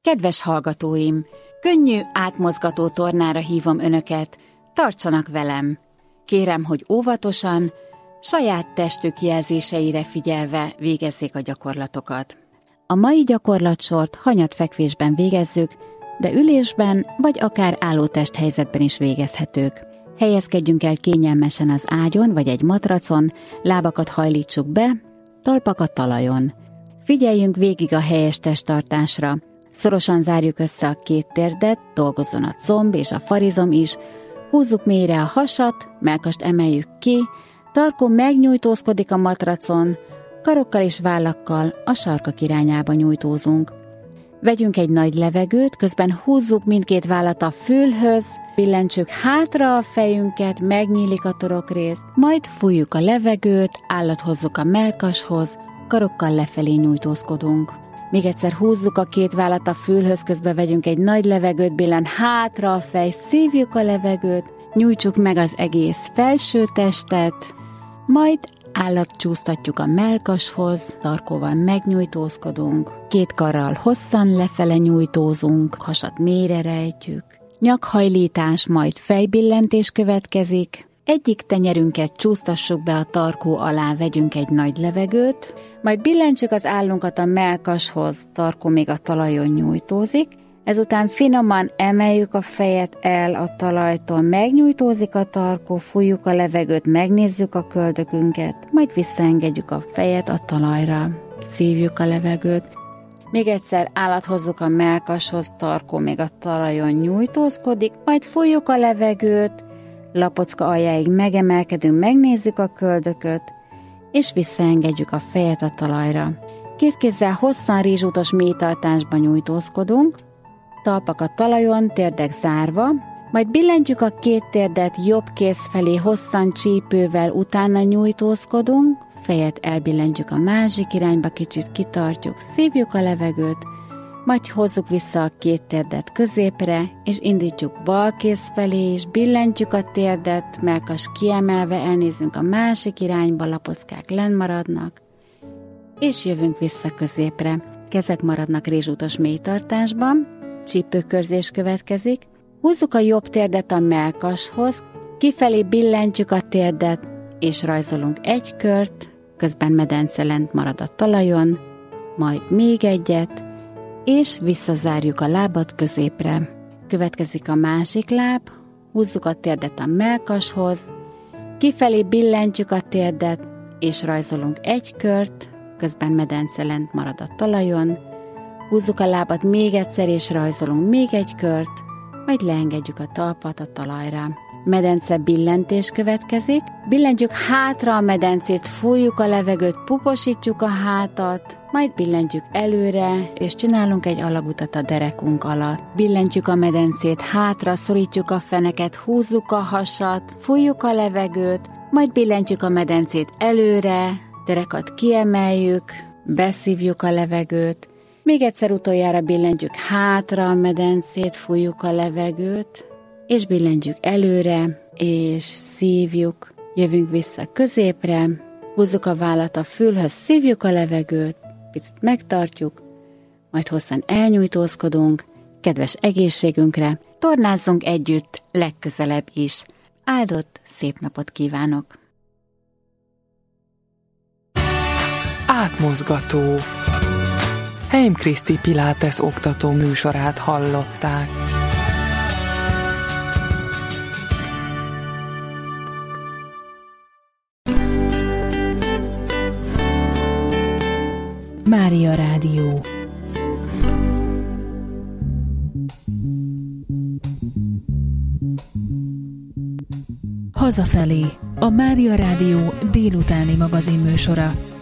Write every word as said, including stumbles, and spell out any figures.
Kedves hallgatóim, könnyű, átmozgató tornára hívom önöket, tartsanak velem. Kérem, hogy óvatosan, saját testük jelzéseire figyelve végezzék a gyakorlatokat. A mai gyakorlatsort hanyatfekvésben végezzük, de ülésben vagy akár álló testhelyzetben is végezhetők. Helyezkedjünk el kényelmesen az ágyon vagy egy matracon, lábakat hajlítsuk be, talpakat talajon. Figyeljünk végig a helyes testtartásra. Szorosan zárjuk össze a két térdet, dolgozzon a comb és a farizom is, húzzuk mélyre a hasat, mellkast emeljük ki, tarkó megnyújtózkodik a matracon, karokkal és vállakkal a sarkak irányába nyújtózunk. Vegyünk egy nagy levegőt, közben húzzuk mindkét vállat a fülhöz, billentsük hátra a fejünket, megnyílik a torokrész, majd fújjuk a levegőt, állat hozzuk a mellkashoz, karokkal lefelé nyújtózkodunk. Még egyszer húzzuk a két vállat a fülhöz, közben vegyünk egy nagy levegőt, billen hátra a fej, szívjuk a levegőt, nyújtsuk meg az egész felső testet, majd állatcsúsztatjuk a mellkashoz, tarkóval megnyújtózkodunk, két karral hosszan lefele nyújtózunk, hasat mélyre rejtjük, nyakhajlítás, majd fejbillentés következik, egyik tenyerünket csúsztassuk be a tarkó alá, vegyünk egy nagy levegőt, majd billentsük az állunkat a mellkashoz, tarkó még a talajon nyújtózik, ezután finoman emeljük a fejet el a talajtól, megnyújtózik a tarkó, fújjuk a levegőt, megnézzük a köldökünket, majd visszaengedjük a fejet a talajra, szívjuk a levegőt, még egyszer állat hozzuk a mellkashoz, tarkó még a talajon nyújtózkodik, majd fújjuk a levegőt, lapocka aljáig megemelkedünk, megnézzük a köldököt, és visszaengedjük a fejet a talajra. Két kézzel hosszan rizsútos mélytartásban nyújtózkodunk, talpak a talajon, térdek zárva, majd billentjük a két térdet jobb kéz felé hosszan csípővel, utána nyújtózkodunk, fejet elbillentjük a másik irányba, kicsit kitartjuk, szívjuk a levegőt, majd hozzuk vissza a két térdet középre, és indítjuk bal kéz felé, és billentjük a térdet, mellkas kiemelve, elnézzünk a másik irányba, lapockák lenn maradnak, és jövünk vissza középre. Kezek maradnak rézsútos mélytartásban, csípőkörzés következik, húzzuk a jobb térdet a mellkashoz, kifelé billentjük a térdet, és rajzolunk egy kört, közben medence lent marad a talajon, majd még egyet, és visszazárjuk a lábat középre. Következik a másik láb, húzzuk a térdet a mellkashoz, kifelé billentjük a térdet, és rajzolunk egy kört, közben medence lent marad a talajon, húzzuk a lábat még egyszer, és rajzolunk még egy kört, majd leengedjük a talpat a talajra. Medence billentés következik, billentjük hátra a medencét, fújjuk a levegőt, puposítjuk a hátat, majd billentjük előre, és csinálunk egy alagutat a derekunk alatt. Billentjük a medencét hátra, szorítjuk a feneket, húzzuk a hasat, fújjuk a levegőt, majd billentjük a medencét előre, derekat kiemeljük, beszívjuk a levegőt, még egyszer utoljára billentjük hátra a medencét, fújjuk a levegőt, és billentjük előre, és szívjuk, jövünk vissza középre, húzzuk a vállat a fülhöz, szívjuk a levegőt, picit megtartjuk, majd hosszan elnyújtózkodunk, kedves egészségünkre, tornázzunk együtt legközelebb is. Áldott, szép napot kívánok! Átmozgató. Heim Kriszti Pilates oktató műsorát hallották. Mária Rádió. Hazafelé, a Mária Rádió délutáni magazinműsora.